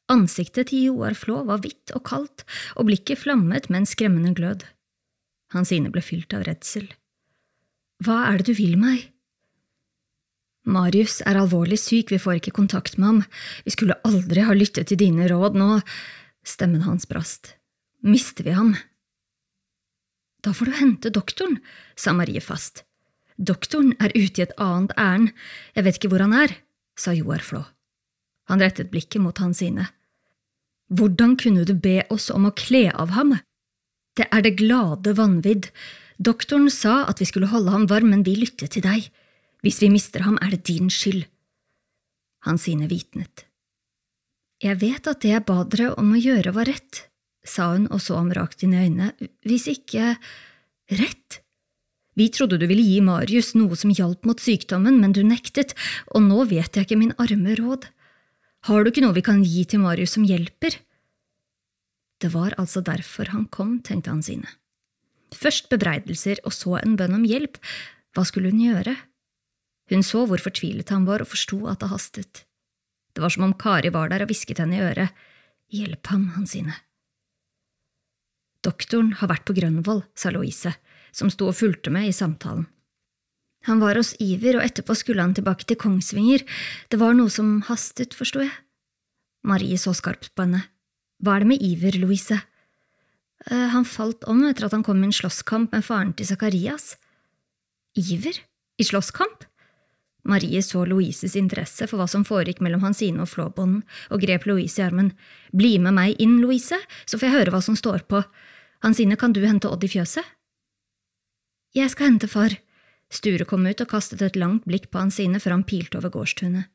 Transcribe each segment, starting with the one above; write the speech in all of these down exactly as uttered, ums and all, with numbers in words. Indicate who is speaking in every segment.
Speaker 1: Ansiktet til Joar Flå var hvitt og kaldt, og blikket flammet med en skremmende glød. Hansine ble fylt av redsel. Hva er det du vil meg? Marius er alvorlig syk, vi får ikke kontakt med ham. Vi skulle aldri ha lyttet til dine råd nå. Stemmen hans brast. Mister vi ham? Da får du hente doktoren, sa Marie fast. Doktoren er ute i et annet ærend. Jeg vet ikke hvor han er, sa Joar Flå. Han rettet blikket mot Hansine. Hvordan kunne du be oss om å kle av ham? Det er det glade vanvidd. Doktoren sa at vi skulle holde ham varm, men vi lyttet til deg. Hvis vi mister ham, er det din skyld. Hansine vitnet. Jeg vet at det jeg ba dere om å gjøre var rett, sa hun og så ham rakt inn i øynene. Hvis ikke… Rett? Vi trodde du ville gi Marius noe som hjalp mot sykdommen, men du nektet, og nå vet jeg ikke min arme råd. Har du ikke noe vi kan gi til Marius som hjelper? Det var altså derfor han kom, tenkte Hansine. Først bebreidelser og så en bønn om hjelp. Hva skulle hun gjøre? Hun så hvor fortvilet han var og forstod at det hastet. Det var som om Kari var der og hvisket henne i øret. Hjelp ham, Hansine. Doktoren har vært på Grønvoll, sa Louise, som sto og fulgte med i samtalen. Han var hos Iver, og etterpå skulle han tilbake til Kongsvinger. Det var noe som hastet, forstod jeg. Marie så skarpt på henne. Hva er det med Iver, Louise? Uh, han falt om etter at han kom i en slåsskamp med faren til Zakarias. Iver? I slåsskamp? Marie så Louises interesse for hva som foregikk mellom Hansine og Flåbonden, og grep Louise i armen. Bli med meg inn, Louise, så får jeg høre hva som står på. Hansine, kan du hente Odd i fjøset? Jeg skal hente far. Sture kom ut og kastet et langt blikk på Hansine før han pilte over gårdstunet.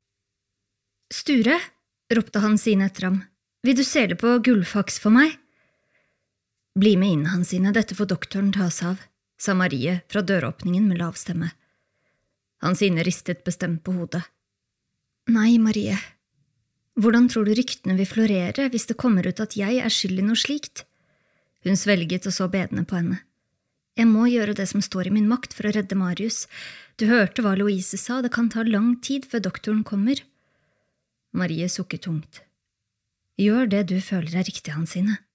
Speaker 1: Sture, ropte Hansine etter ham. Vil du sele på gullfaks for meg? Bli med inn, Hansine, dette får doktoren ta seg av, sa Marie fra døråpningen med lav stemme. Hansine ristet bestemt på hodet. Nei, Marie. Hvordan tror du ryktene vil florere hvis det kommer ut at jeg er skyld i noe slikt? Hun svelget og så bedende på henne. Jeg må gjøre det som står i min makt for å redde Marius. Du hørte hva Louise sa, det kan ta lang tid før doktoren kommer. Marie sukket tungt. Gjør det du føler er riktig, Hansine.